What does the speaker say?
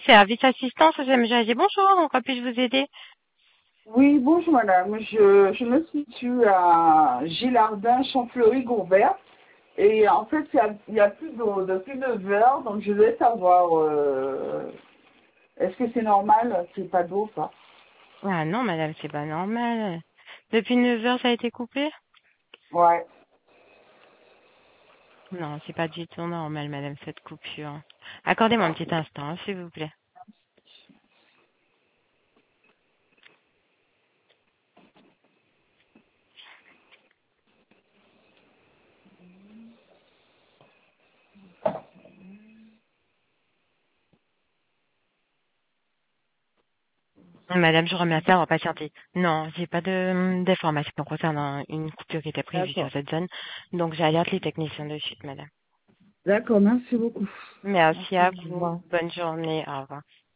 Service assistance, j'aime bonjour, en quoi puis-je vous aider? Oui, bonjour madame. Je me situe à Gilardin, Champfleury-Gourbert. Et en fait, il y a plus depuis 9 heures, donc je voulais savoir, est-ce que c'est normal qu'il n'y ait pas d'eau ou pas? Ah non, madame, c'est pas normal. Depuis 9 heures, ça a été coupé? Ouais, Non, c'est pas du tout normal, madame, cette coupure. Accordez-moi un petit instant, hein, s'il vous plaît. Madame, je vous remercie d'avoir patienté. Non, j'ai pas d'informations concernant une coupure qui était prévue sur d'accord. cette zone, donc j'alerte les techniciens de suite, madame. D'accord, merci beaucoup. Merci Merci, à au vous. revoir. Bonne journée. Au revoir.